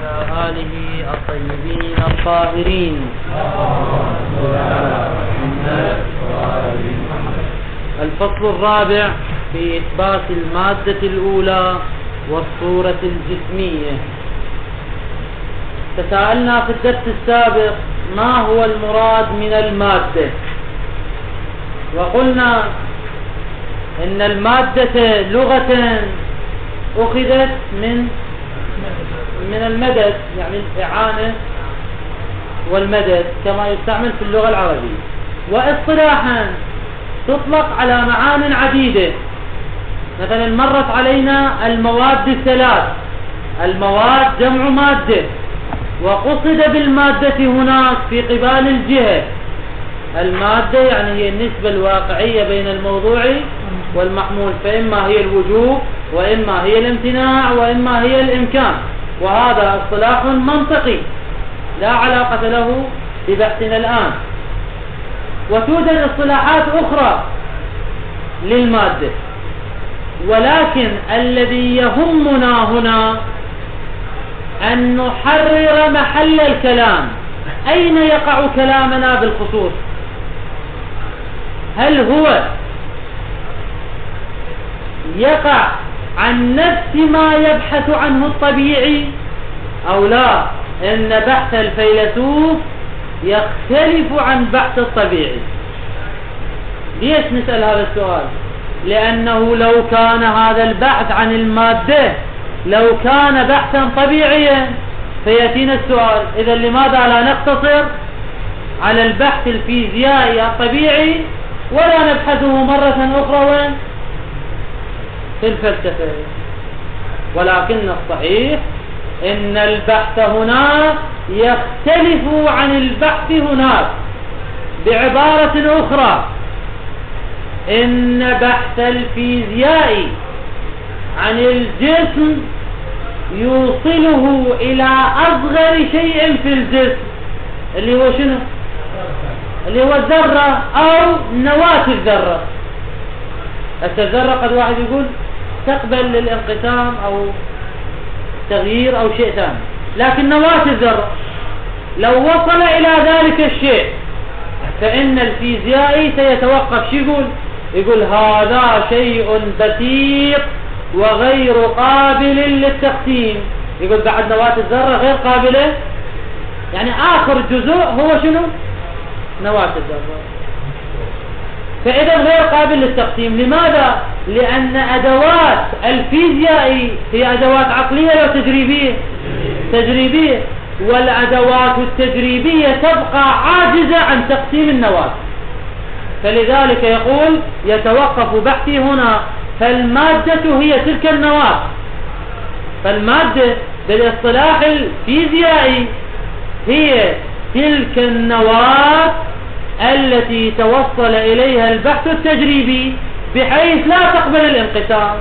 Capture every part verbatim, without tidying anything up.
وعلى آله الطيبين الطاهرين. الفصل الرابع في إثبات المادة الأولى والصورة الجسمية. تساءلنا في الدرس السابق ما هو المراد من المادة، وقلنا إن المادة لغة أخذت من من المدد، يعني الإعانة والمدد كما يستعمل في اللغة العربية، واصطلاحا تطلق على معان عديدة. مثلا مرت علينا المواد الثلاث، المواد جمع مادة، وقصد بالمادة هناك في قبال الجهة المادة يعني هي النسبة الواقعية بين الموضوع والمحمول، فإما هي الوجوب وإما هي الامتناع وإما هي الإمكان، وهذا اصطلاح منطقي لا علاقة له ببحثنا الآن. وتوجد اصطلاحات أخرى للمادة، ولكن الذي يهمنا هنا أن نحرر محل الكلام، أين يقع كلامنا بالخصوص؟ هل هو يقع عن نفس ما يبحث عنه الطبيعي أو لا؟ إن بحث الفيلسوف يختلف عن بحث الطبيعي. ليش نسأل هذا السؤال؟ لأنه لو كان هذا البحث عن المادة لو كان بحثا طبيعيا فيأتينا السؤال إذا لماذا لا نقتصر على البحث الفيزيائي الطبيعي ولا نبحثه مرة أخرى وين؟ في الفلسفة. ولكن الصحيح إن البحث هنا يختلف عن البحث هناك. بعبارة أخرى، إن بحث الفيزيائي عن الجسم يوصله إلى أصغر شيء في الجسم اللي هو شنو؟ اللي هو الذرة أو نواة الذرة. الذرة قد واحد يقول تقبل للانقسام أو تغيير أو شيء ثاني، لكن نواة الذرة لو وصل إلى ذلك الشيء فإن الفيزيائي سيتوقف. شو يقول؟ يقول هذا شيء بسيط وغير قابل للتقسيم. يقول بعد نواة الذرة غير قابلة، يعني آخر جزء هو شنو؟ نواة الذرة. فإذا غير قابل للتقسيم. لماذا؟ لأن أدوات الفيزيائي هي أدوات عقلية أو تجريبية؟ تجريبية. والأدوات التجريبية تبقى عاجزة عن تقسيم النواة، فلذلك يقول يتوقف بحثي هنا. فالمادة هي تلك النواة. فالمادة بالاصطلاح الفيزيائي هي تلك النواة التي توصل إليها البحث التجريبي بحيث لا تقبل الانقسام.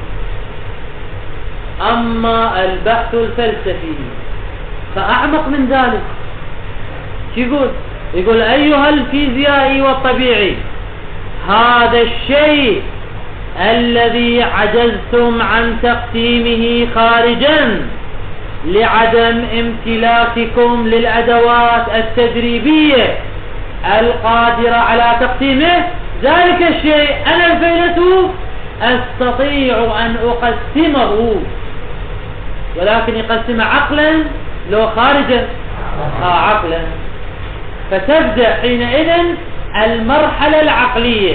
أما البحث الفلسفي فأعمق من ذلك. يقول يقول أيها الفيزيائي والطبيعي، هذا الشيء الذي عجزتم عن تقسيمه خارجا لعدم امتلاككم للأدوات التجريبية القادرة على تقسيمه، ذلك الشيء أنا الفيلسوف أستطيع أن أقسمه، ولكن يقسم عقلا لو خارجا آه عقلا. فتبدأ حينئذ المرحلة العقلية،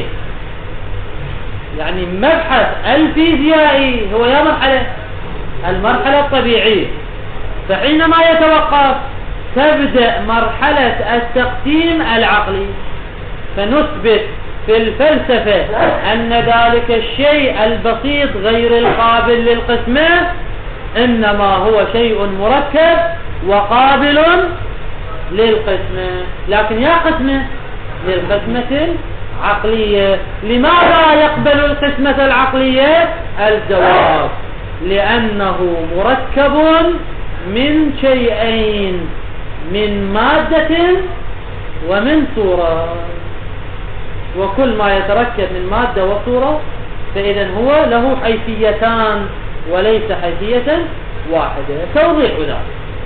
يعني مبحث الفيزيائي هو يا مرحلة المرحلة الطبيعية. فحينما يتوقف تبدأ مرحلة التقسيم العقلي، فنثبت في الفلسفة أن ذلك الشيء البسيط غير القابل للقسمة إنما هو شيء مركب وقابل للقسمة. لكن يا قسمة للقسمة العقلية. لماذا يقبل القسمة العقلية؟ الجواب لأنه مركب من شيئين، من مادة ومن صورة، وكل ما يتركب من مادة وصورة فإذا هو له حيثيتان وليس حيثية واحدة. توضيح ذلك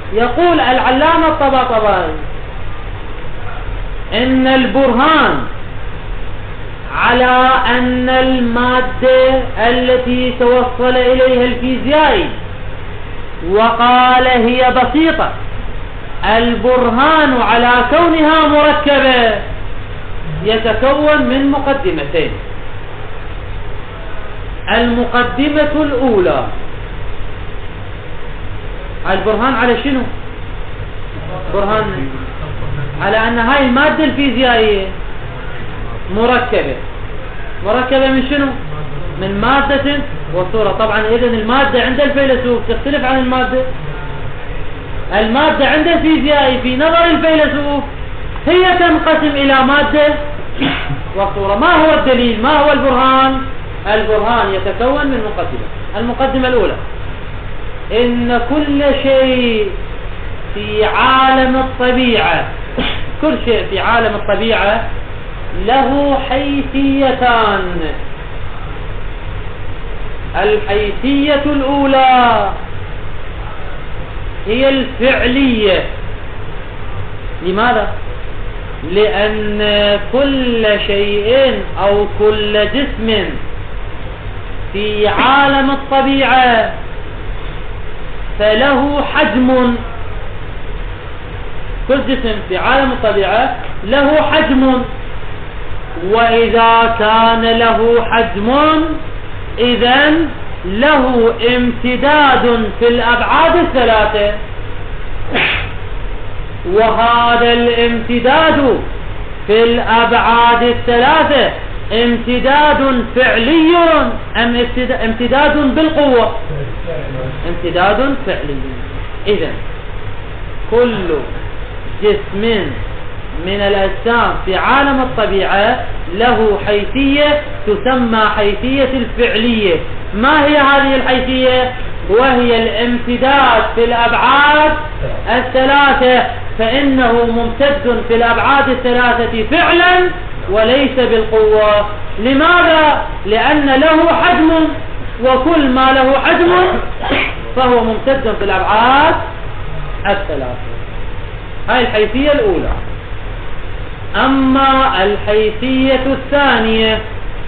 يقول العلامة الطباطبائي إن البرهان على أن المادة التي توصل إليها الفيزيائي وقال هي بسيطة، البرهان على كونها مركبة يتكون من مقدمتين. المقدمة الأولى البرهان على شنو؟ برهان على أن هاي المادة الفيزيائية مركبة. مركبة من شنو؟ من مادة وصورة. طبعا إذن المادة عند الفيلسوف تختلف عن المادة. المادة عند الفيزيائي في نظر الفيلسوف هي تنقسم إلى مادة وصورة. ما هو الدليل؟ ما هو البرهان؟ البرهان يتكون من مقدمة. المقدمة الأولى إن كل شيء في عالم الطبيعة كل شيء في عالم الطبيعة له حيثيتان. الحيثية الأولى هي الفعلية. لماذا؟ لأن كل شيء أو كل جسم في عالم الطبيعة فله حجم. كل جسم في عالم الطبيعة له حجم، وإذا كان له حجم إذن له امتداد في الأبعاد الثلاثة، وهذا الامتداد في الأبعاد الثلاثة امتداد فعلي أم امتداد بالقوة؟ امتداد فعلي. إذن كل جسم من الأجسام في عالم الطبيعة له حيثية تسمى حيثية الفعلية. ما هي هذه الحيثية؟ وهي الامتداد في الأبعاد الثلاثة، فإنه ممتد في الأبعاد الثلاثة فعلا وليس بالقوة. لماذا؟ لأن له حجم، وكل ما له حجم فهو ممتد في الأبعاد الثلاثة. هاي الحيثية الأولى. أما الحيثية الثانية،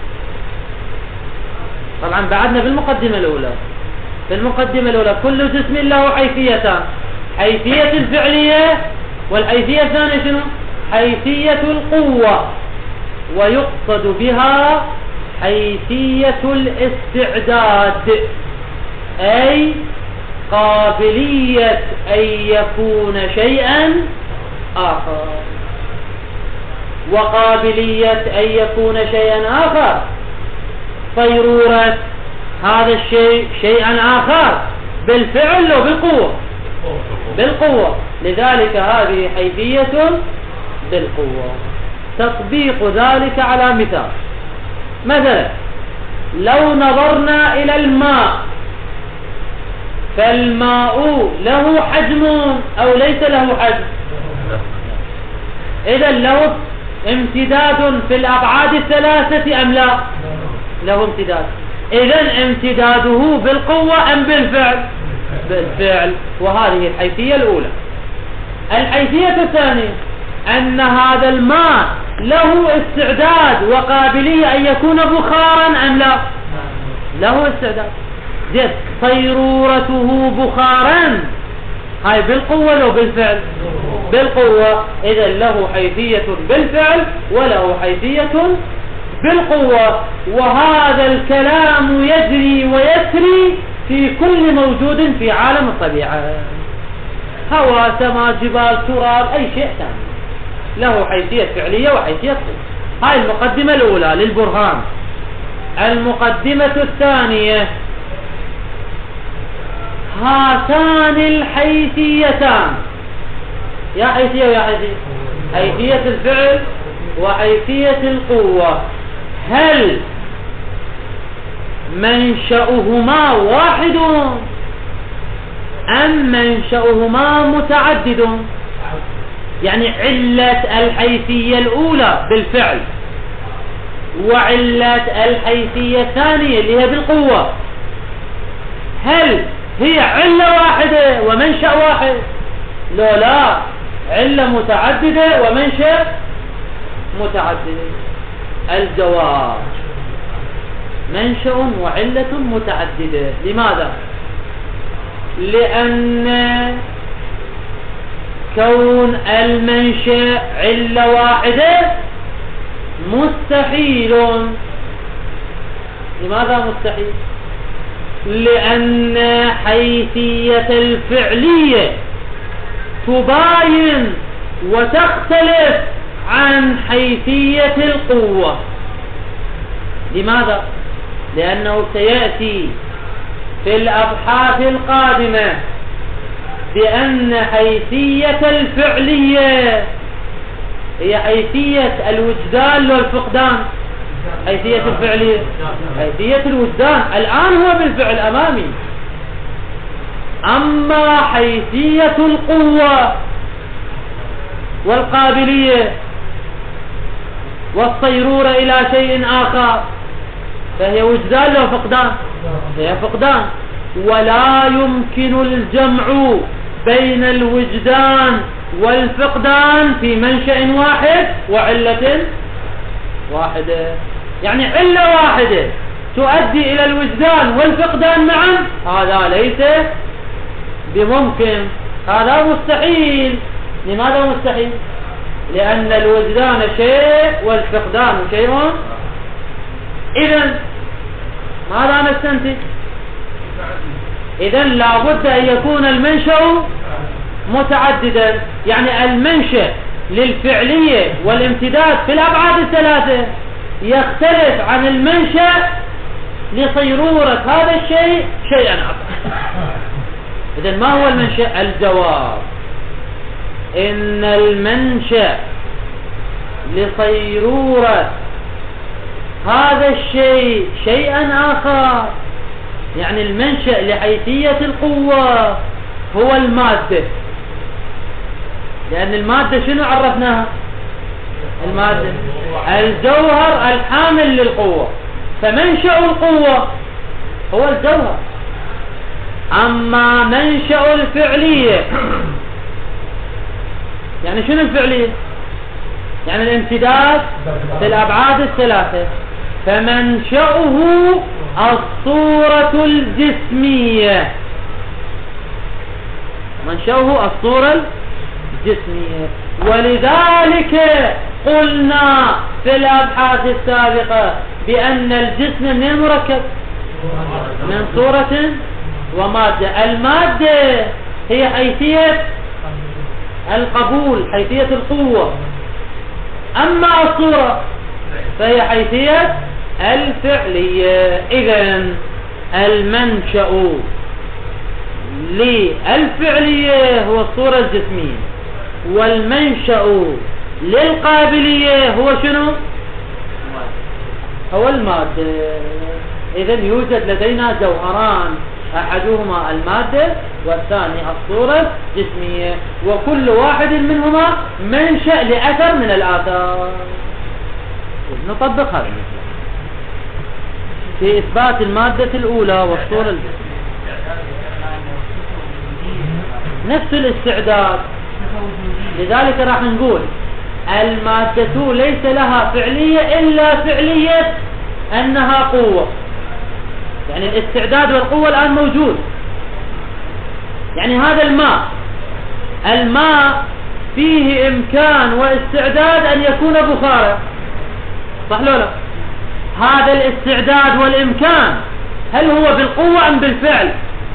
طبعا بعدنا بالمقدمة الأولى. في المقدمة الأولى كل جسم له حيثيتان، حيثية الفعلية والحيثية الثانية شنو؟ حيثية القوة، ويقصد بها حيثية الاستعداد، أي قابلية أن يكون شيئا آخر. وقابلية أن يكون شيئا آخر صيرورة هذا الشيء شيئا آخر بالفعل وبالقوة. بالقوة، لذلك هذه حيثية بالقوة. تطبيق ذلك على مثال، مثلا لو نظرنا إلى الماء، فالماء له حجم أو ليس له حجم؟ إذا له امتداد في الأبعاد الثلاثة أم لا؟ له امتداد. إذا امتداده بالقوة أم بالفعل؟ بالفعل. وهذه الحيثية الأولى. الحيثية الثانية أن هذا الماء له استعداد وقابلية أن يكون بخارا أم لا؟ له استعداد. زين، صيرورته بخارا هاي بالقوة لو بالفعل؟ بالقوة. إذا له حيثية بالفعل وله حيثية بالقوة. وهذا الكلام يجري ويسري في كل موجود في عالم الطبيعة، هواء، سماء، جبال، تراب، أي شيء ثاني له حيثية فعلية وحيثية قوة. هاي المقدمة الأولى للبرهان. المقدمة الثانية، هاتان الحيثيتان، يا حيثية ويا حيثية، حيثية الفعل وحيثية القوة، هل منشأهما واحد أم منشأهما متعدد؟ يعني علة الحيثية الأولى بالفعل وعلة الحيثية الثانية اللي هي بالقوة، هل هي علة واحدة ومنشأ واحد لو لا علة متعددة ومنشأ متعدد. الجواب منشأ وعلة متعددة. لماذا؟ لأن كون المنشأ علة واحدة مستحيل. لماذا مستحيل؟ لأن حيثية الفعلية تباين وتختلف عن حيثية القوة. لماذا؟ لأنه سيأتي في الأبحاث القادمة بأن حيثية الفعلية هي حيثية الوجدان والفقدان. حيثية الفعلية حيثية الوجدان الآن هو بالفعل أمامي. أما حيثية القوة والقابلية والصيرورة إلى شيء آخر فهي وجدان أو فقدان؟ هي فقدان. ولا يمكن الجمع بين الوجدان والفقدان في منشأ واحد وعلة واحدة. يعني علة واحدة تؤدي إلى الوجدان والفقدان معا، هذا ليس بممكن، هذا مستحيل. لماذا مستحيل؟ لأن الوجدان شيء والفقدان شيء. إذن ماذا نستنتج؟ إذن لابد أن يكون المنشأ متعددا. يعني المنشأ للفعلية والامتداد في الأبعاد الثلاثة يختلف عن المنشأ لصيرورة هذا الشيء شيئا آخر. إذن ما هو المنشأ؟ الجواب إن المنشأ لصيرورة هذا الشيء شيئا آخر. يعني المنشأ لحيثية القوة هو المادة. لأن المادة شنو عرفناها؟ المادة الجوهر الحامل للقوة، فمنشأ القوة هو الجوهر. أما منشأ الفعلية يعني شنو الفعلية؟ يعني الامتداد في الأبعاد الثلاثة، فمنشأه الصورة الجسمية. منشأه الصورة الجسمية. ولذلك قلنا في الأبحاث السابقة بأن الجسم من المركب من صورة ومادة. المادة هي حيثية القبول، حيثية القوة. أما الصورة فهي حيثية الفعلية. إذن المنشأ للفعلية هو الصورة الجسمية، والمنشأ للقابلية هو شنو؟ هو المادة. إذن يوجد لدينا جوهران، أحدهما المادة والثاني الصورة الجسمية، وكل واحد منهما منشأ لأثر من الآثار. نطبق هذا في إثبات المادة الأولى والصورة الجسمية. نفس الاستعداد. لذلك راح نقول المادة ليس لها فعلية إلا فعلية أنها قوة. يعني الاستعداد والقوة الآن موجود. يعني هذا الماء الماء فيه إمكان واستعداد أن يكون بخارا، صح لو لا؟ هذا الاستعداد والإمكان هل هو بالقوة أم بالفعل؟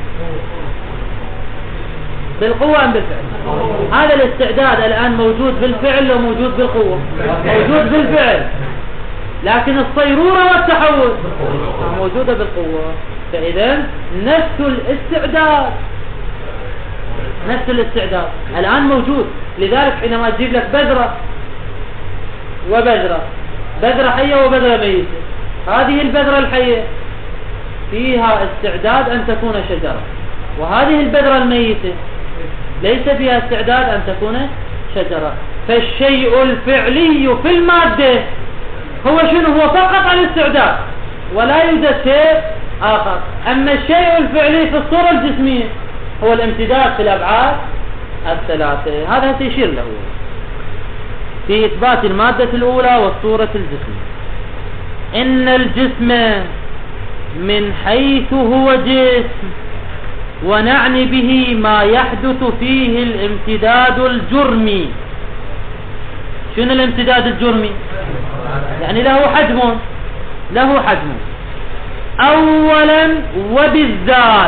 بالقوة أم بالفعل؟ هذا الاستعداد الآن موجود بالفعل أو موجود بالقوة؟ موجود بالفعل. لكن الصيرورة والتحول موجودة بالقوة. فإذا نفس الاستعداد نفس الاستعداد الآن موجود. لذلك حينما تجيب لك بذرة وبذرة، بذرة حية وبذرة ميتة، هذه البذرة الحية فيها استعداد أن تكون شجرة، وهذه البذرة الميتة ليس فيها استعداد أن تكون شجرة. فالشيء الفعلي في المادة هو شنو؟ هو فقط الاستعداد ولا يوجد شيء آخر. أما الشيء الفعلي في الصورة الجسمية هو الامتداد في الأبعاد الثلاثة. هذا سيشير له في إثبات المادة الأولى والصورة الجسم. إن الجسم من حيث هو جسم، ونعني به ما يحدث فيه الامتداد الجرمي. شنو الامتداد الجرمي؟ يعني له حجم، له حجم أولا وبالذات.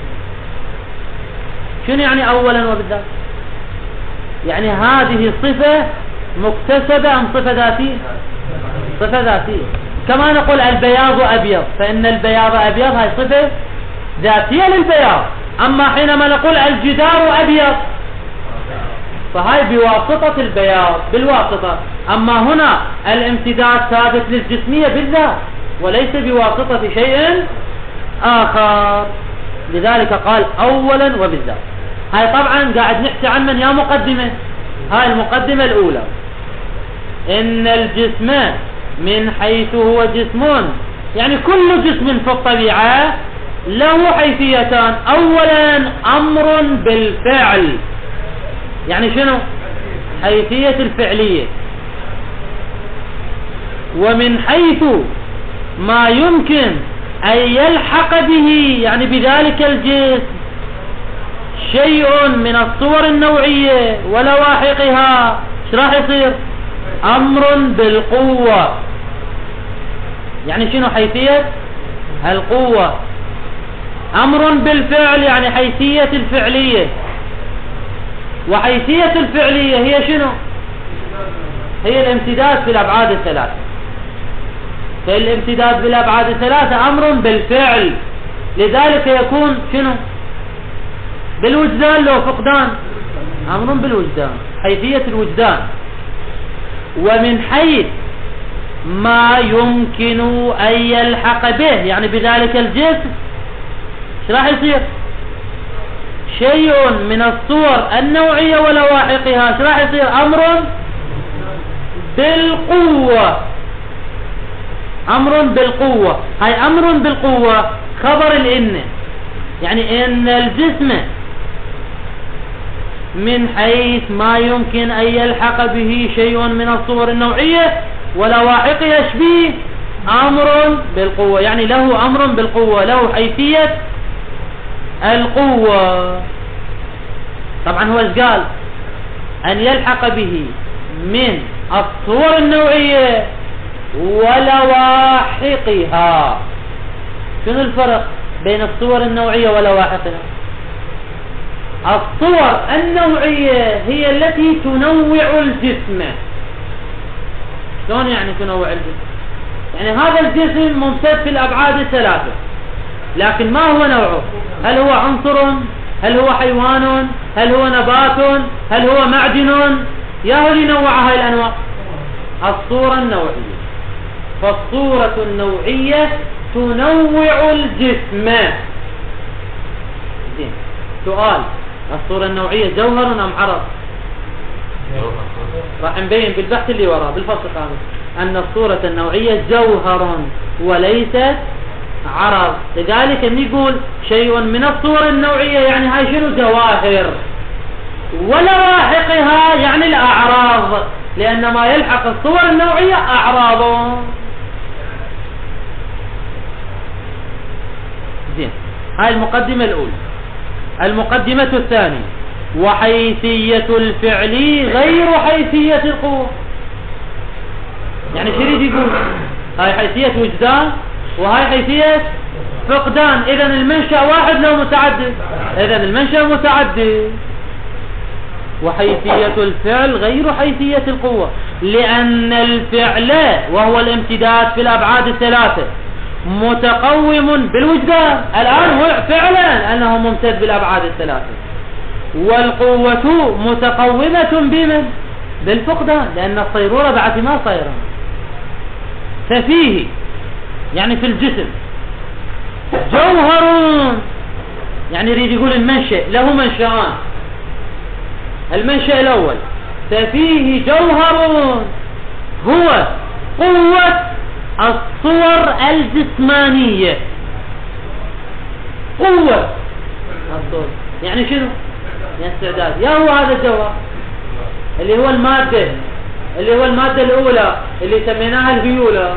شنو يعني أولا وبالذات؟ يعني هذه صفة مكتسبة أم صفة ذاتية؟ صفة ذاتية. كما نقول البياض أبيض، فإن البياض أبيض هاي صفة ذاتية للبياض. أما حينما نقول الجدار أبيض فهاي بواسطة البياض، بالواسطة. أما هنا الامتداد ثابت للجسمية بالذات وليس بواسطة شيء آخر، لذلك قال أولا وبالذات. هاي طبعا قاعد نحكي عن من يا مقدمة، هاي المقدمة الأولى. إن الجسم من حيث هو جسم، يعني كل جسم في الطبيعة له حيثيتان. أولا أمر بالفعل، يعني شنو؟ حيثية الفعلية. ومن حيث ما يمكن أن يلحق به، يعني بذلك الجسم، شيء من الصور النوعية ولواحقها، ايش راح يصير؟ أمر بالقوة. يعني شنو حيثية القوة؟ أمر بالفعل يعني حيثية الفعلية. وحيثية الفعلية هي شنو؟ هي الامتداد في الأبعاد الثلاثة. فالامتداد في الأبعاد الثلاثة أمر بالفعل، لذلك يكون شنو؟ بالوجدان لو فقدان، أمر بالوجدان، حيثية الوجدان. ومن حيث ما يمكن أن يلحق به، يعني بذلك الجسم، ايش راح يصير؟ شيء من الصور النوعية ولواحقها، ايش راح يصير؟ أمر بالقوة. أمر بالقوة، هاي أمر بالقوة خبر الإن، يعني إن الجسم من حيث ما يمكن أن يلحق به شيء من الصور النوعية ولواحقها شبيه أمر بالقوة، يعني له أمر بالقوة، له حيثية القوة. طبعا هو ايش قال؟ أن يلحق به من الصور النوعية ولواحقها. شنو الفرق بين الصور النوعية ولواحقها؟ الصور النوعية هي التي تنوع الجسم. شلون يعني تنوع الجسم؟ يعني هذا الجسم ممتد في الأبعاد الثلاثة، لكن ما هو نوعه؟ هل هو عنصر؟ هل هو حيوان؟ هل هو نبات؟ هل هو معدن؟ يا هو اللي نوع هاي الأنواع؟ الصورة النوعية. فالصورة النوعية تنوع الجسم. زين، سؤال: الصورة النوعية جوهر أم عرض؟ راح نبين بالبحث اللي وراه بالفصل الخامس أن الصورة النوعية جوهر وليست عرض. لذلك نقول شيء من الصور النوعية يعني هاي شنو؟ جواهر. ولواحقها يعني الأعراض، لأن ما يلحق الصور النوعية أعراض. زين، هاي المقدمة الأولى. المقدمة الثانية: وحيثية الفعل غير حيثية القوة. يعني شو يريد يقول؟ هاي حيثية وجدان وهاي حيثية فقدان. إذا المنشأ واحد لو متعدد؟ إذا المنشأ متعدد. وحيثية الفعل غير حيثية القوة، لأن الفعل وهو الامتداد في الأبعاد الثلاثة متقوم بالوجدان. الآن هو فعلا أنه ممتد بالأبعاد الثلاثة. والقوة متقومة بمن؟ بالفقدان، لأن الصيرورة بعد ما صيرا. ففيه يعني في الجسم جوهر، يعني يريد يقول المنشأ له منشأان. المنشأ الأول: ففيه جوهر هو قوة الصور الجسمانية. قوة الصور يعني شنو؟ يعني استعداد. يا هو هذا الجوهر اللي هو المادة اللي هو المادة الأولى اللي سميناها الهيولة،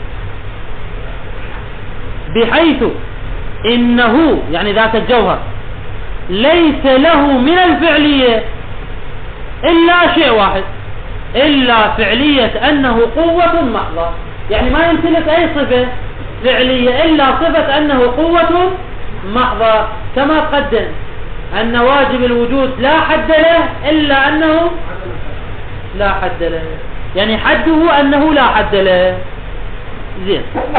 بحيث إنه يعني ذات الجوهر ليس له من الفعلية إلا شيء واحد، إلا فعلية أنه قوة محضة. يعني ما يمتلك أي صفة فعلية إلا صفة أنه قوة محضة، كما قدم أن واجب الوجود لا حد له إلا أنه لا حد له، يعني حده أنه لا حد له. زين.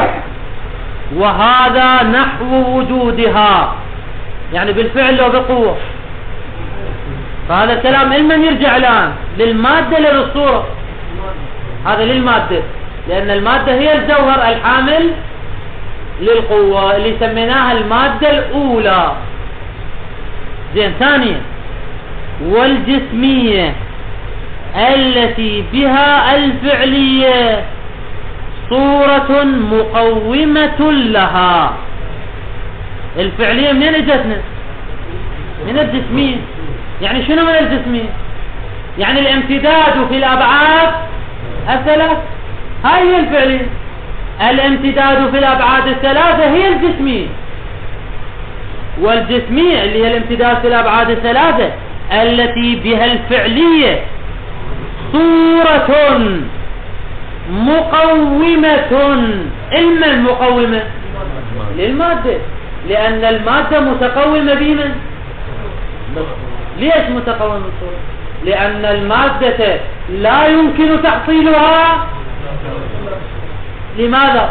وهذا نحو وجودها، يعني بالفعل لو بقوة. فهذا الكلام لمن يرجع الآن؟ للمادة للصورة، هذا للمادة، لأن المادة هي الجوهر الحامل للقوة اللي سميناها المادة الأولى. زين. ثانيا، والجسمية التي بها الفعلية صورة مقومة لها. الفعلية منين اجتنا؟ من الجسمية. يعني شنو من الجسمية؟ يعني الامتداد في الأبعاد الثلاث، هاي هي الفعلية. الامتداد في الأبعاد الثلاثة هي الجسمية، والجسمية اللي هي الامتداد في الأبعاد الثلاثة التي بها الفعلية صورة مقومة. إما المقومة للمادة، لأن المادة متقومة بمن؟ ليش متقومة بالصورة؟ لأن المادة لا يمكن تحصيلها. لماذا؟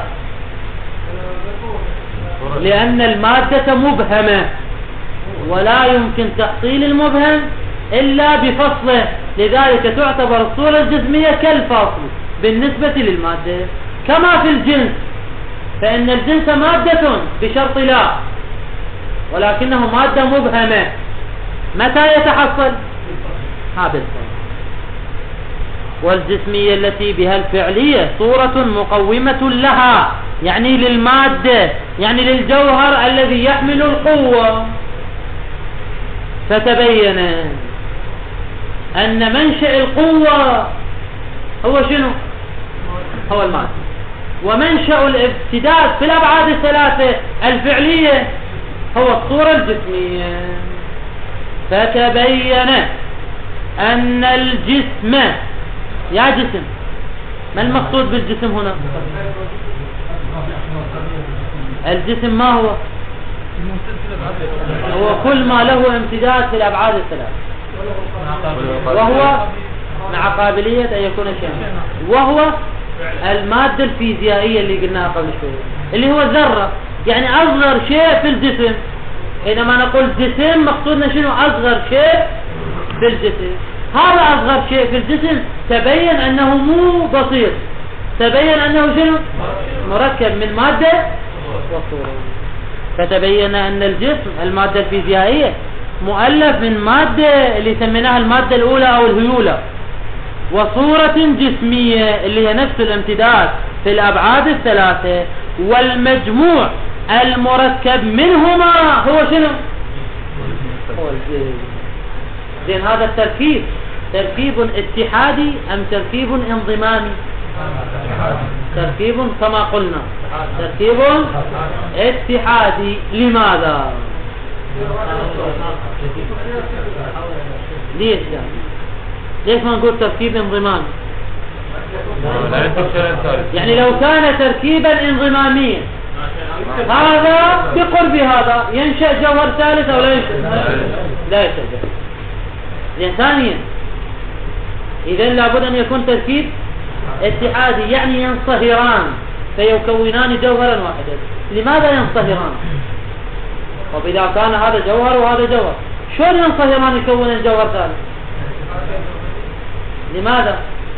لأن المادة مبهمة، ولا يمكن تحصيل المبهم إلا بفصله، لذلك تعتبر الصورة الجسمية كالفاصل بالنسبة للمادة. كما في الجنس، فإن الجنس مادة بشرط لا، ولكنه مادة مبهمة. متى يتحصل؟ هذا. والجسمية التي بها الفعلية صورة مقومة لها، يعني للمادة، يعني للجوهر الذي يحمل القوة. فتبين أن منشأ القوة هو شنو؟ هو المادة. ومنشأ الابتداد في الأبعاد الثلاثة الفعلية هو الصورة الجسمية. فتبين أن الجسم، يا جسم، ما المقصود بالجسم هنا؟ الجسم ما هو؟ هو كل ما له امتداد في الأبعاد الثلاثة، وهو مع قابلية أن يكون شيئا، وهو المادة الفيزيائية اللي قلناها قبل شوية، اللي هو الذرة. يعني أصغر شيء في الجسم. حينما نقول جسم مقصودنا شنو؟ أصغر شيء في الجسم. هذا أصغر شيء في الجسم تبين أنه مو بسيط، تبين أنه شنو؟ مركب من مادة وصورة. فتبين أن الجسم المادة الفيزيائية مؤلف من مادة اللي سميناها المادة الأولى أو الهيولة، وصورة جسمية اللي هي نفس الامتداد في الأبعاد الثلاثة، والمجموع المركب منهما هو شنو؟ هو الجسم. زين. هذا التركيب تركيب اتحادي أم تركيب انضمامي؟ تركيب كما قلنا تركيب اتحادي. لماذا؟ ليش يعني؟ ليش ما نقول تركيب انضمامي؟ يعني لو كان تركيبا انضماميا هذا بقرب هذا ينشأ جوهر ثالث أو لا ينشأ؟ لا ينشأ جوهر. زين. ثانيا، إذن لابد أن يكون تركيب اتحادي، يعني ينصهران فيكونان جوهرا واحدا. لماذا ينصهران؟ طب إذا كان هذا جوهر وهذا جوهر، شلون ينصهران يكون الجوهر ثالث؟ لماذا؟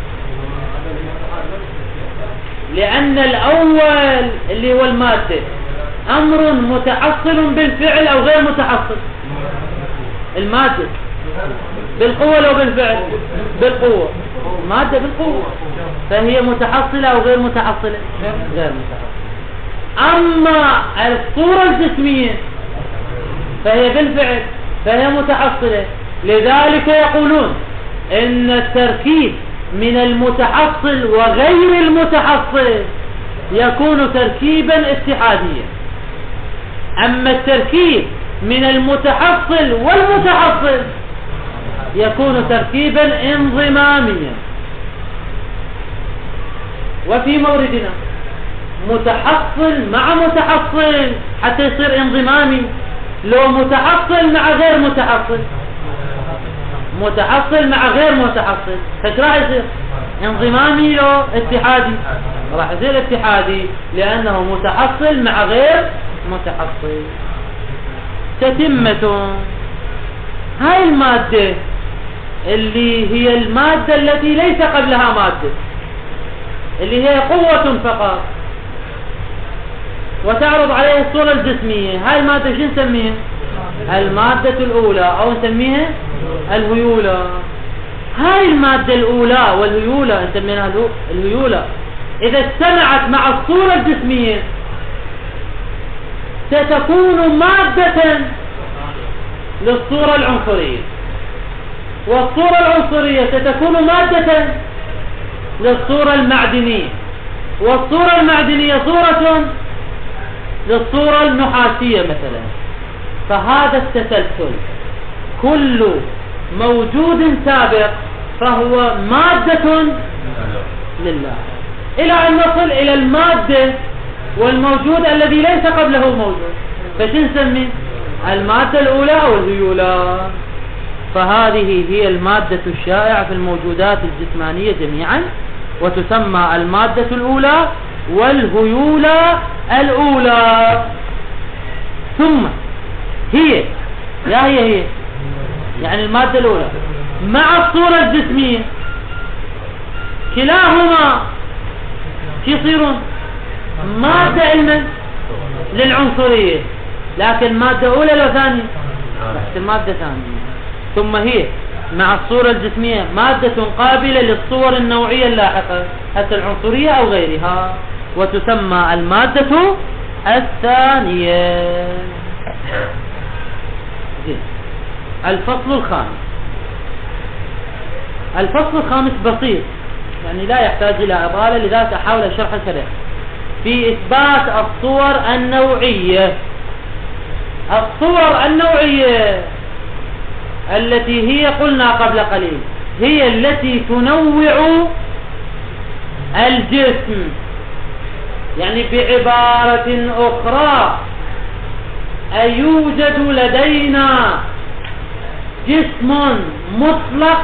لأن الأول اللي هو المادة أمر متحصل بالفعل أو غير متحصل؟ المادة بالقوة لو بالفعل؟ بالقوة. المادة بالقوة، فهي متحصلة أو غير متحصلة؟ غير متحصلة. أما الصورة الجسمية فهي بالفعل، فهي متحصلة. لذلك يقولون إن التركيب من المتحصل وغير المتحصل يكون تركيبا اتحاديا، أما التركيب من المتحصل والمتحصل يكون تركيبا انضماميا. وفي موردنا متحصل مع متحصل حتى يصير انضمامي، لو متحصل مع غير متحصل، متحصل مع غير متحصل، فايش راح يصير؟ انضمامي لو اتحادي، راح يصير اتحادي لأنه متحصل مع غير متحصل. تتمة هاي المادة اللي هي المادة التي ليس قبلها مادة، اللي هي قوة فقط وتعرض عليها الصورة الجسمية، هاي المادة شو نسميها؟ المادة الأولى أو نسميها الهيولة. هاي المادة الأولى والهيولة نسميها الهيولة، إذا اجتمعت مع الصورة الجسمية ستكون مادة للصورة العنصرية، والصورة العنصرية ستكون مادة للصورة المعدنية، والصورة المعدنية صورة للصورة النحاسية مثلا. فهذا التسلسل كل موجود سابق فهو مادة لله، إلى أن نصل إلى المادة والموجود الذي ليس قبله موجود، فش نسمي؟ المادة الأولى أو الهيولة. فهذه هي المادة الشائعة في الموجودات الجسمانية جميعا، وتسمى المادة الأولى والهيولة الأولى. ثم هي يا هي هي يعني المادة الأولى مع الصورة الجسمية كلاهما يصيرون مادة علما للعنصرية، لكن مادة أولى لو ثانية تحت المادة ثانية. ثم هي مع الصورة الجسمية مادة قابلة للصور النوعية اللاحقة حتى العنصرية أو غيرها، وتسمى المادة الثانية. الفصل الخامس. الفصل الخامس بسيط يعني لا يحتاج إلى إطالة، لذلك أحاول أشرح سريع في إثبات الصور النوعية. الصور النوعية التي هي قلنا قبل قليل هي التي تنوع الجسم، يعني بعبارة أخرى أيوجد لدينا جسم مطلق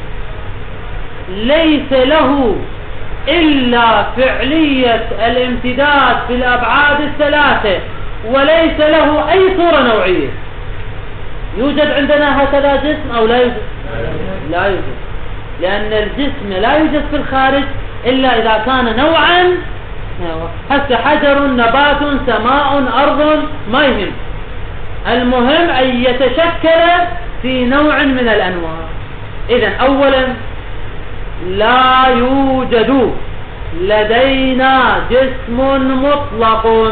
ليس له إلا فعلية الامتداد في الأبعاد الثلاثة وليس له أي صورة نوعية. يوجد عندنا هكذا جسم أو لا يوجد؟ لا يوجد، لأن الجسم لا يوجد في الخارج إلا إذا كان نوعا، حتى حجر نبات سماء أرض ما يهم، المهم أن يتشكل في نوع من الأنواع. إذن أولا لا يوجد لدينا جسم مطلق،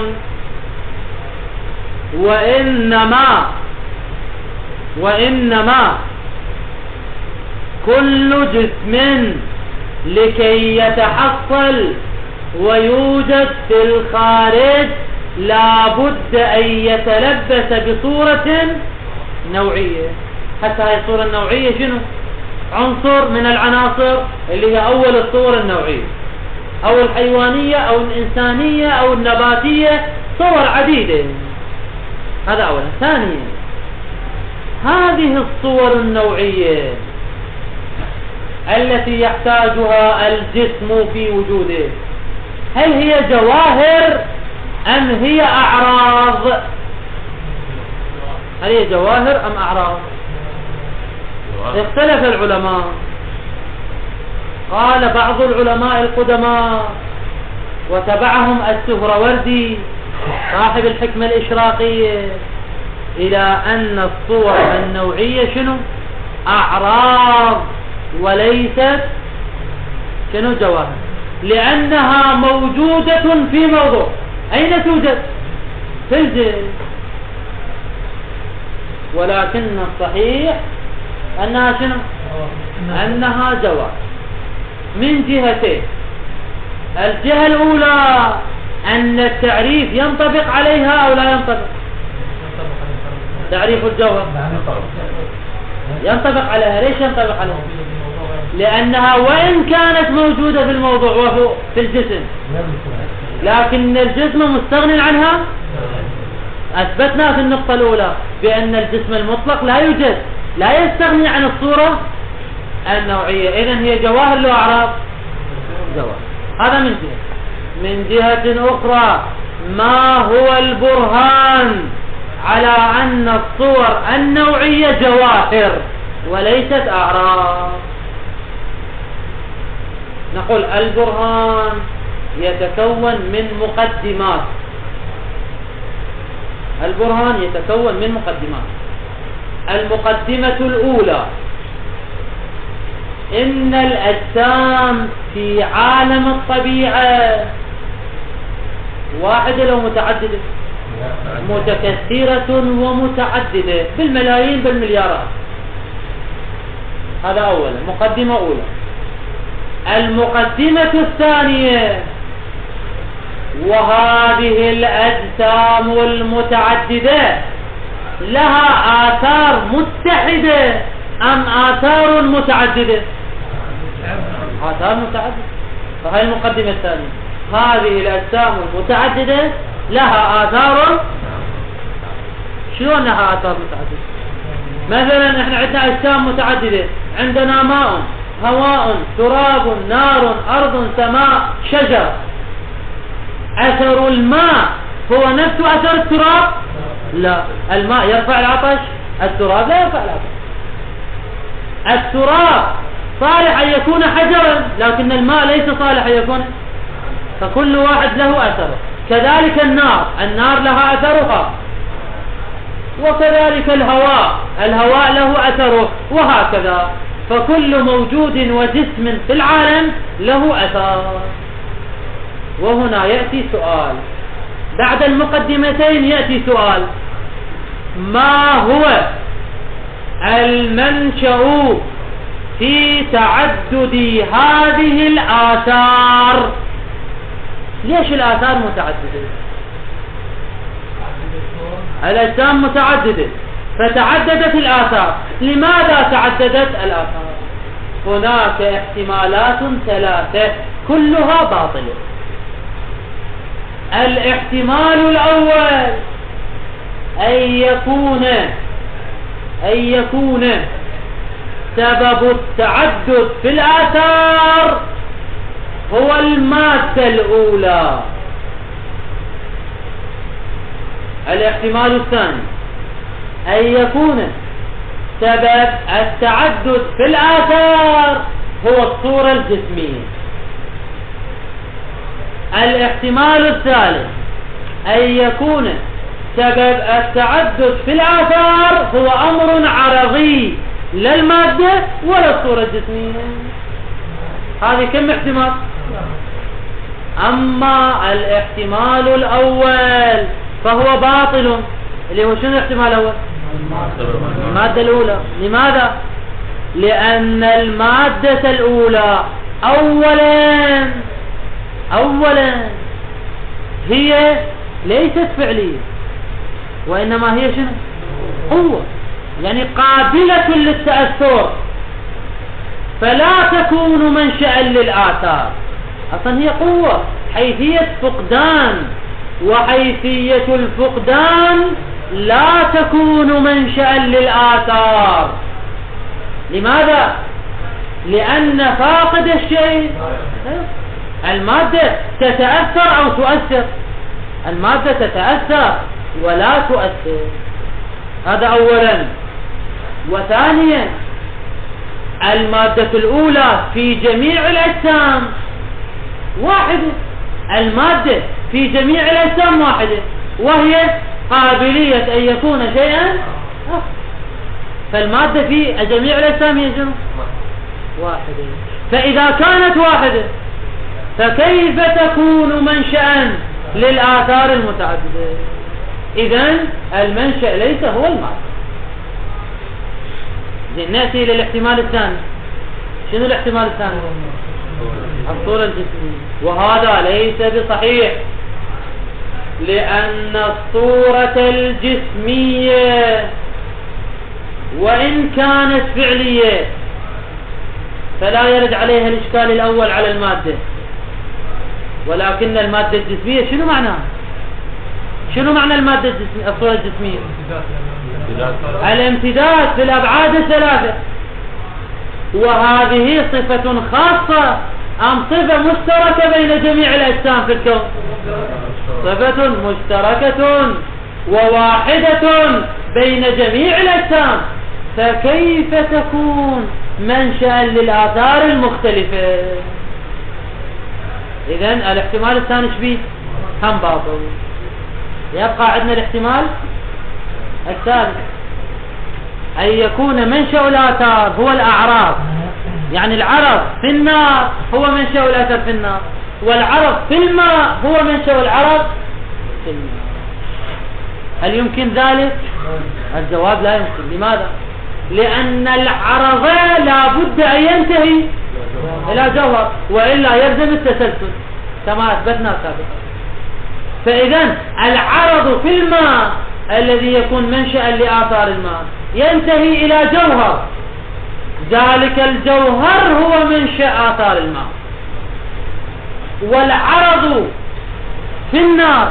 وإنما وإنما كل جسم لكي يتحصل ويوجد في الخارج لا بد أن يتلبس بصورة نوعية. حتى هذه الصورة النوعية شنو؟ عنصر من العناصر اللي هي أول الصور النوعية، أو الحيوانية أو الإنسانية أو النباتية، صور عديدة. هذا أولا. ثانيا هذه الصور النوعية التي يحتاجها الجسم في وجوده هل هي جواهر أم هي أعراض؟ هل هي جواهر أم أعراض؟ اختلف العلماء. قال بعض العلماء القدماء وتبعهم السهروردي صاحب الحكمة الإشراقية إلى أن الصور النوعية شنو؟ أعراض وليست شنو؟ جواهر، لأنها موجودة في موضوع. أين توجد؟ في الجسم. ولكن الصحيح أنها شنو؟ أنها جواهر من جهتين. الجهة الأولى أن التعريف ينطبق عليها أو لا ينطبق؟ تعريف الجوهر ينطبق عليها. ليش ينطبق عليها؟ لأنها وإن كانت موجودة في الموضوع وهو في الجسم، لكن الجسم مستغن عنها. أثبتنا في النقطة الأولى بأن الجسم المطلق لا يوجد، لا يستغني عن الصورة النوعية. إذن هي جواهر له أعراض جواهر. هذا من جهة. من جهة أخرى ما هو البرهان على أن الصور النوعية جواهر وليست أعراض؟ نقول البرهان يتكون من مقدمات. البرهان يتكون من مقدمات. المقدمة الأولى إن الأجسام في عالم الطبيعة واحدة لو متعددة؟ متكثرة ومتعددة بالملايين بالمليارات. هذا أولا، مقدمة أولى. المقدمة الثانية وهذه الأجسام المتعددة لها آثار متحدة أم آثار متعددة؟ آثار متعددة. فهي المقدمة الثانية. هذه الأجسام المتعددة لها آثار. شلون لها آثار متعددة؟ مثلا احنا عندنا أجسام متعددة، عندنا ماء، هواء، تراب، نار، أرض، سماء، شجر. أثر الماء هو نفس أثر التراب؟ لا. الماء يرفع العطش، التراب لا يرفع العطش. التراب صالح أن يكون حجرا، لكن الماء ليس صالح أن يكون. فكل واحد له أثره. كذلك النار، النار لها أثرها. وكذلك الهواء، الهواء له أثره، وهكذا. فكل موجود وجسم في العالم له أثر. وهنا يأتي سؤال بعد المقدمتين. يأتي سؤال: ما هو المنشأ في تعدد هذه الآثار؟ ليش الآثار متعددة؟ الأجسام متعددة فتعددت الآثار. لماذا تعددت الآثار؟ هناك احتمالات ثلاثة كلها باطلة. الاحتمال الأول أن يكون أن يكون سبب التعدد في الآثار هو المادة الأولى. الاحتمال الثاني أن يكون سبب التعدد في الآثار هو الصورة الجسمية. الاحتمال الثالث أن يكون سبب التعدد في الآثار هو أمر عرضي لا المادة ولا الصورة الجسمية. هذه كم احتمال؟ أما الاحتمال الأول فهو باطل، اللي هو شنو الاحتمال الأول؟ المادة الأولى. لماذا؟ لأن المادة الأولى أولا أولا هي ليست فعلية، وإنما هي شنو؟ قوة، يعني قابلة للتأثر، فلا تكون منشأ للآثار. أصلا هي قوة، حيثية فقدان، وحيثية الفقدان لا تكون منشأ للآثار. لماذا؟ لأن فاقد الشيء. المادة تتأثر أو تؤثر؟ المادة تتأثر ولا تؤثر. هذا أولا. وثانيا المادة الأولى في جميع الأجسام واحدة. المادة في جميع الأجسام واحدة، وهي قابلية أن يكون شيئا آخر. فالمادة في جميع الأجسام هي واحدة. فإذا كانت واحدة فكيف تكون منشأ للآثار المتعددة؟ إذن المنشأ ليس هو المادة. زين نأتي إلى الاحتمال الثاني. شنو الاحتمال الثاني؟ الصورة الجسمية، وهذا ليس بصحيح، لأن الصورة الجسمية وإن كانت فعلية فلا يرد عليها الإشكال الأول على المادة، ولكن المادة الجسمية شنو معناها؟ شنو معنى المادة الجسمية؟ الصورة الجسمية الامتداد في الأبعاد الثلاثة، وهذه صفة خاصة أم صفة مشتركة بين جميع الأجسام في الكون؟ صفة مشتركة وواحدة بين جميع الأجسام، فكيف تكون منشأ للآثار المختلفة؟ إذن الاحتمال الثاني شبيه هم باطل. يبقى عندنا الاحتمال الثالث، أن يكون منشأ الآثار هو الأعراض، يعني العرض في النار هو منشأ الأثر في النار، والعرض في الماء هو منشأ العرض في الماء. هل يمكن ذلك؟ الجواب لا يمكن. لماذا؟ لأن العرض لا بد أن ينتهي إلى جوهر، وإلا يلزم التسلسل كما أثبتنا سابقا. فإذا العرض في الماء الذي يكون منشأ لآثار الماء ينتهي إلى جوهر، ذلك الجوهر هو منشأ آثار الماء. والعرض في النار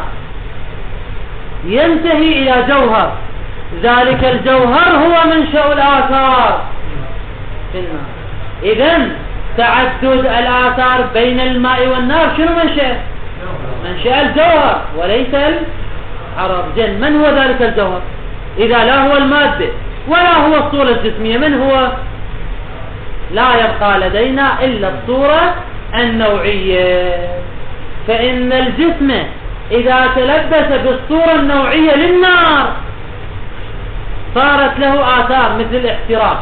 ينتهي إلى جوهر، ذلك الجوهر هو منشأ الآثار في النار. إذن تعدد الآثار بين الماء والنار شنو منشأ؟ منشأ الجوهر وليس العرض. جن من هو ذلك الجوهر؟ إذا لا هو المادة ولا هو الصورة الجسمية، من هو؟ لا يبقى لدينا إلا الصورة النوعية. فإن الجسم إذا تلبس بالصورة النوعية للنار صارت له آثار مثل الاحتراق،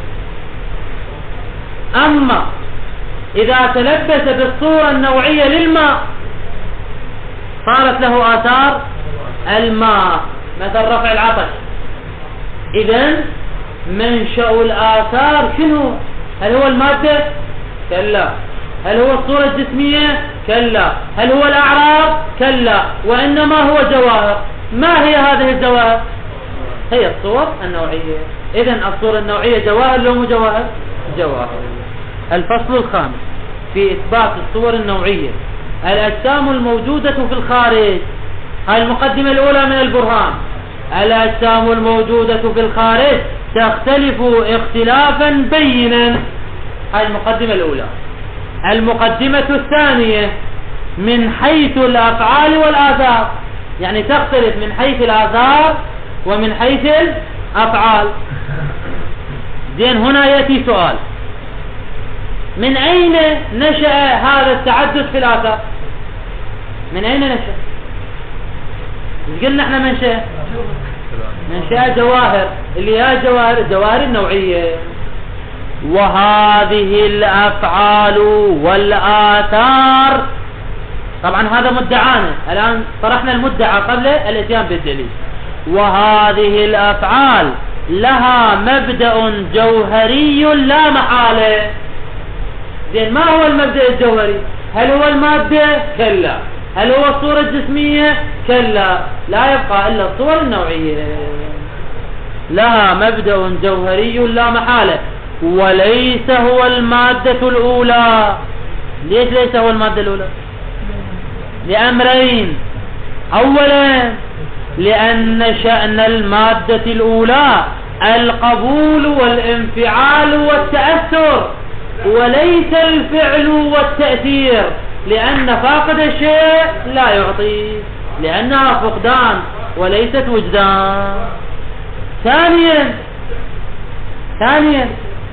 أما إذا تلبس بالصورة النوعية للماء صارت له آثار الماء مثل رفع العطش. إذن منشأ الآثار شنو؟ هل هو المادة؟ كلا. هل هو الصورة الجسمية؟ كلا. هل هو الأعراض؟ كلا، وإنما هو جواهر. ما هي هذه الجواهر؟ هي الصور النوعية. إذن الصورة النوعية جواهر لو مو جواهر؟ جواهر. الفصل الخامس في إثبات الصور النوعية. الأجسام الموجودة في الخارج، هاي المقدمة الأولى من البرهان. الأجسام الموجودة في الخارج تختلف اختلافا بينا، هاي المقدمة الأولى. المقدمة الثانية من حيث الأفعال والآثار، يعني تختلف من حيث الآثار ومن حيث الأفعال. زين، هنا يأتي سؤال: من أين نشأ هذا التعدد في الآثار؟ من أين نشأ؟ قلنا احنا منشأ منشأ جواهر، اللي هي جواهر الجواهر النوعية. وهذه الأفعال والآثار، طبعا هذا مدعانا، الآن طرحنا المدعى قبل الاتيان بالدليل. وهذه الأفعال لها مبدأ جوهري لا محالة. زين، ما هو المبدأ الجوهري؟ هل هو المادة؟ كلا. هل هو الصورة الجسمية؟ كلا. لا يبقى إلا الصور النوعية. لها مبدأ جوهري لا محالة، وليس هو المادة الأولى. ليش ليس هو المادة الأولى؟ لأمرين: أولا لأن شأن المادة الأولى القبول والانفعال والتأثر، وليس الفعل والتأثير، لأن فاقد الشيء لا يعطي، لأنها فقدان وليست وجدان. ثانيا ثانيا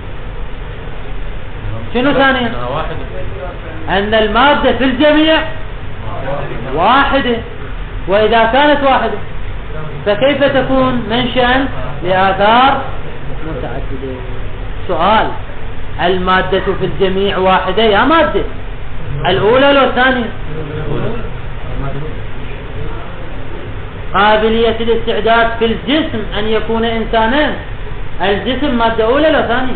شنو ثانيا؟ أن المادة في الجميع واحدة، وإذا كانت واحدة فكيف تكون منشأ لآثار متعددة؟ سؤال: المادة في الجميع واحدة يا مادة؟ الأولى لو الثانية؟ قابلية الاستعداد في الجسم أن يكون إنسانا الجسم مادة أولى لا ثانية؟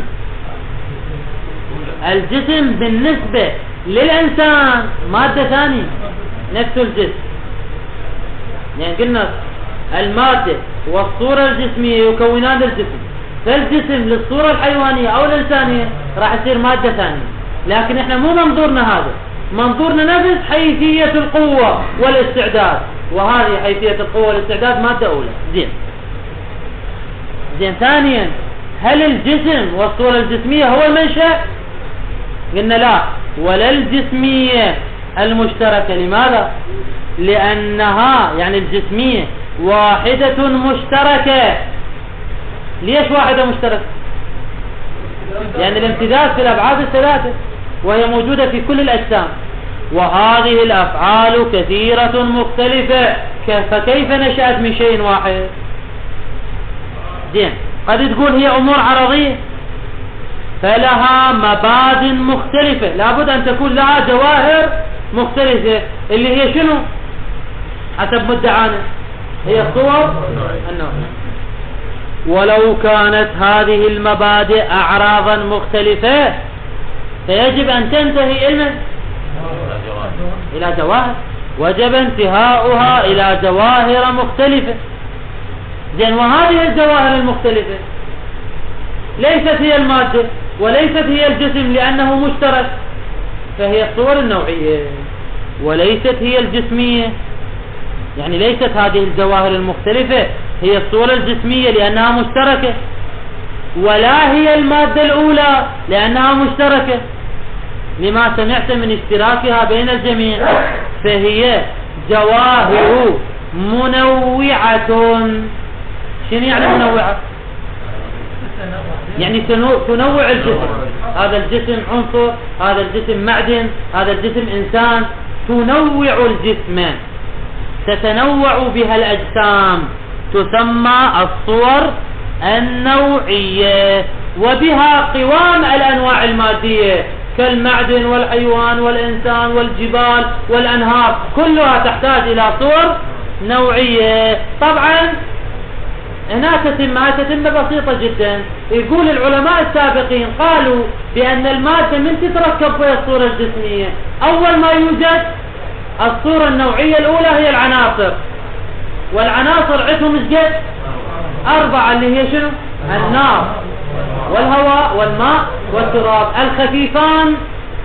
الجسم بالنسبة للإنسان مادة ثانية نفس الجسم. يعني قلنا المادة والصورة الجسمية يكونان الجسم، فالجسم للصورة الحيوانية أو الإنسانية راح يصير مادة ثانية. لكن احنا مو منظورنا هذا، منظورنا نفس حيثية القوة والاستعداد، وهذه حيثية القوة والاستعداد مادة أولى. زين زين ثانيا، هل الجسم والصورة الجسمية هو المنشأ؟ قلنا لا، ولا الجسمية المشتركة. لماذا؟ لأنها يعني الجسمية واحدة مشتركة. ليش واحدة مشتركة؟ يعني الامتداد في الأبعاد الثلاثة وهي موجودة في كل الأجسام، وهذه الأفعال كثيرة مختلفة، فكيف نشأت من شيء واحد؟ زين قد تقول هي أمور عرضية فلها مبادئ مختلفة، لابد أن تكون لها جواهر مختلفة، اللي هي شنو حسب مدعانا؟ هي الصور النوعية. ولو كانت هذه المبادئ أعراضا مختلفة فيجب أن تنتهي إلى إلى جواهر، وجب انتهاؤها إلى جواهر مختلفة. زين وهذه الجواهر المختلفة ليست هي المادة وليست هي الجسم لأنه مشترك، فهي الصور النوعية وليست هي الجسمية. يعني ليست هذه الجواهر المختلفة هي الصور الجسمية لأنها مشتركة، ولا هي المادة الأولى لأنها مشتركة لما سمعت من اشتراكها بين الجميع، فهي جواهر منوعة. شنو يعني منوعة؟ يعني تنوع الجسم، هذا الجسم عنصر، هذا الجسم معدن، هذا الجسم إنسان، تنوع الجسم، تتنوع بها الأجسام، تسمى الصور النوعية، وبها قوام الأنواع المادية كالمعدن والحيوان والإنسان والجبال والأنهار، كلها تحتاج إلى صور نوعية. طبعا هنا تتمة تتمة بسيطة جدا. يقول العلماء السابقين قالوا بأن المادة من تتركب فيها الصورة الجسمية، أول ما يوجد الصورة النوعية الأولى هي العناصر، والعناصر عندهم مش أربعة اللي هي شنو؟ النار والهواء والماء والتراب. الخفيفان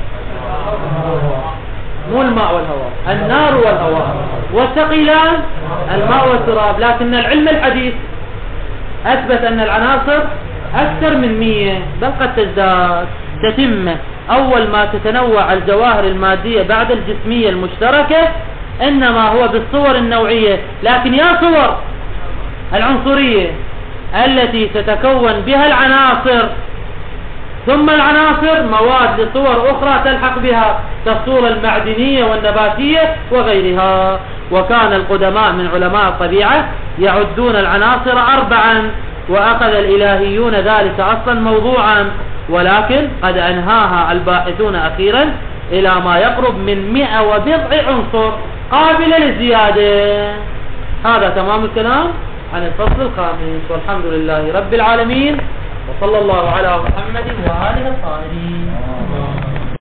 مو الماء والهواء، النار والهواء، والثقيلان الماء والتراب. لكن العلم الحديث أثبت أن العناصر أكثر من مية، بل قد تزداد. تتم أول ما تتنوع الجواهر المادية بعد الجسمية المشتركة إنما هو بالصور النوعية. لكن يا صور العنصرية التي تتكون بها العناصر، ثم العناصر مواد لصور أخرى تلحق بها كالصورة المعدنية والنباتية وغيرها. وكان القدماء من علماء الطبيعة يعدون العناصر أربعا، وأخذ الإلهيون ذلك أصلا موضوعا، ولكن قد أنهاها الباحثون أخيرا إلى ما يقرب من مئة وبضع عنصر قابلة للزيادة. هذا تمام الكلام عن الفصل الخامس، والحمد لله رب العالمين، وصلى الله على محمد وآله الطاهرين.